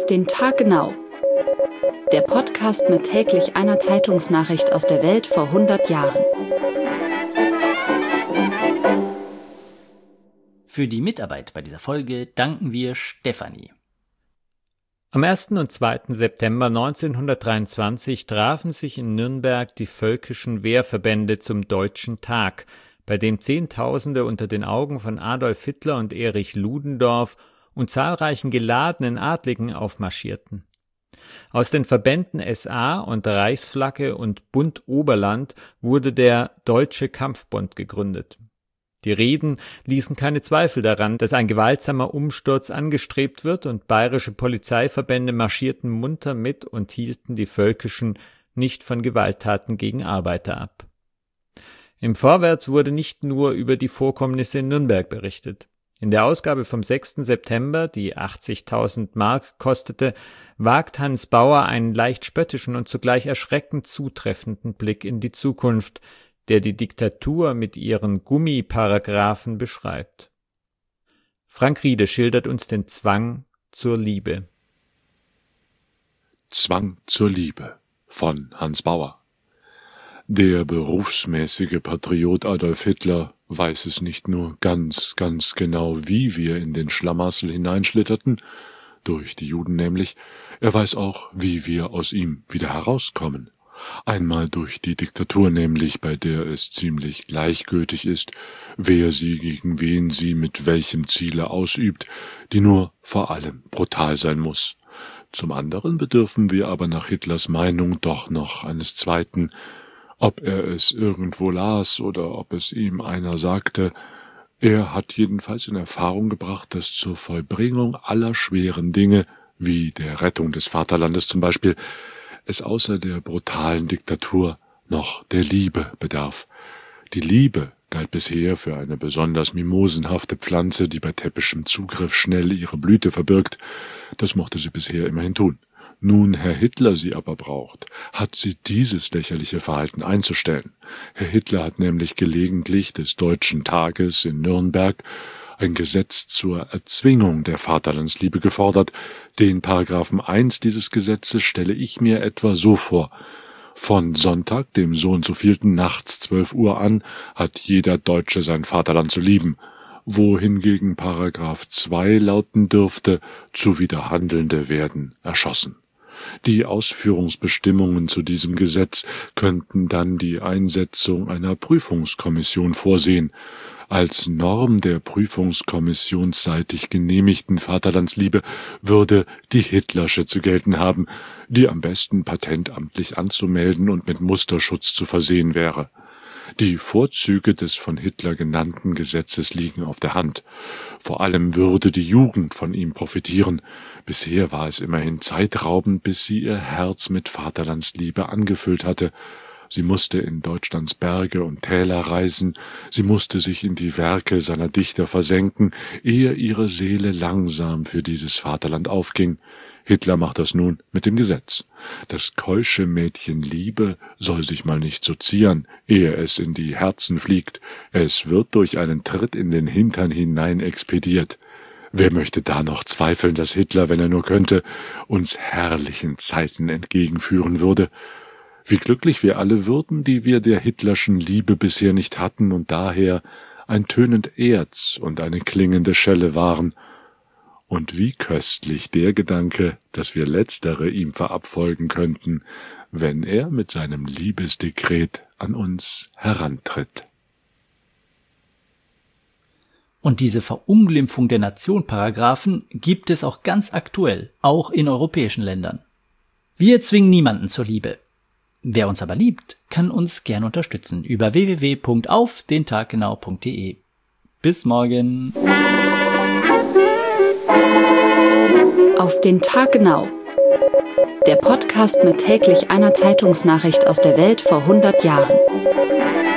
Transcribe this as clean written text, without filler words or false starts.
den Tag genau. Der Podcast mit täglich einer Zeitungsnachricht aus der Welt vor 100 Jahren. Für die Mitarbeit bei dieser Folge danken wir Stefanie. Am 1. und 2. September 1923 trafen sich in Nürnberg die völkischen Wehrverbände zum Deutschen Tag, bei dem Zehntausende unter den Augen von Adolf Hitler und Erich Ludendorff und zahlreichen geladenen Adligen aufmarschierten. Aus den Verbänden SA und Reichsflagge und Bund Oberland wurde der Deutsche Kampfbund gegründet. Die Reden ließen keine Zweifel daran, dass ein gewaltsamer Umsturz angestrebt wird, und bayerische Polizeiverbände marschierten munter mit und hielten die völkischen nicht von Gewalttaten gegen Arbeiter ab. Im Vorwärts wurde nicht nur über die Vorkommnisse in Nürnberg berichtet. In der Ausgabe vom 6. September, die 80.000 Mark kostete, wagt Hans Bauer einen leicht spöttischen und zugleich erschreckend zutreffenden Blick in die Zukunft, der die Diktatur mit ihren Gummiparagraphen beschreibt. Frank Riede schildert uns den Zwang zur Liebe. Zwang zur Liebe von Hans Bauer. Der berufsmäßige Patriot Adolf Hitler weiß es nicht nur ganz genau, wie wir in den Schlamassel hineinschlitterten, durch die Juden nämlich, er weiß auch, wie wir aus ihm wieder herauskommen. Einmal durch die Diktatur nämlich, bei der es ziemlich gleichgültig ist, wer sie gegen wen sie mit welchem Ziele ausübt, die nur vor allem brutal sein muss. Zum anderen bedürfen wir aber nach Hitlers Meinung doch noch eines zweiten. Ob er es irgendwo las oder ob es ihm einer sagte, er hat jedenfalls in Erfahrung gebracht, dass zur Vollbringung aller schweren Dinge, wie der Rettung des Vaterlandes zum Beispiel, es außer der brutalen Diktatur noch der Liebe bedarf. Die Liebe galt bisher für eine besonders mimosenhafte Pflanze, die bei täppischem Zugriff schnell ihre Blüte verbirgt. Das mochte sie bisher immerhin tun. Nun Herr Hitler sie aber braucht, hat sie dieses lächerliche Verhalten einzustellen. Herr Hitler hat nämlich gelegentlich des Deutschen Tages in Nürnberg ein Gesetz zur Erzwingung der Vaterlandsliebe gefordert. Den Paragraphen 1 dieses Gesetzes stelle ich mir etwa so vor: Von Sonntag, dem so und so vielten nachts 12 Uhr an, hat jeder Deutsche sein Vaterland zu lieben, wohingegen Paragraph 2 lauten dürfte, Zuwiderhandelnde werden erschossen. Die Ausführungsbestimmungen zu diesem Gesetz könnten dann die Einsetzung einer Prüfungskommission vorsehen. Als Norm der prüfungskommissionsseitig genehmigten Vaterlandsliebe würde die Hitlersche zu gelten haben, die am besten patentamtlich anzumelden und mit Musterschutz zu versehen wäre. Die Vorzüge des von Hitler genannten Gesetzes liegen auf der Hand. Vor allem würde die Jugend von ihm profitieren. Bisher war es immerhin zeitraubend, bis sie ihr Herz mit Vaterlandsliebe angefüllt hatte. Sie musste in Deutschlands Berge und Täler reisen, sie musste sich in die Werke seiner Dichter versenken, ehe ihre Seele langsam für dieses Vaterland aufging. Hitler macht das nun mit dem Gesetz. Das keusche Mädchen Liebe soll sich mal nicht so zieren, ehe es in die Herzen fliegt. Es wird durch einen Tritt in den Hintern hinein expediert. Wer möchte da noch zweifeln, dass Hitler, wenn er nur könnte, uns herrlichen Zeiten entgegenführen würde? Wie glücklich wir alle würden, die wir der Hitlerschen Liebe bisher nicht hatten und daher ein tönend Erz und eine klingende Schelle waren. Und wie köstlich der Gedanke, dass wir letztere ihm verabfolgen könnten, wenn er mit seinem Liebesdekret an uns herantritt. Und diese Verunglimpfung der Nation-Paragraphen gibt es auch ganz aktuell, auch in europäischen Ländern. Wir zwingen niemanden zur Liebe. Wer uns aber liebt, kann uns gern unterstützen über www.aufdentaggenau.de. Bis morgen! Auf den Tag genau. Der Podcast mit täglich einer Zeitungsnachricht aus der Welt vor 100 Jahren.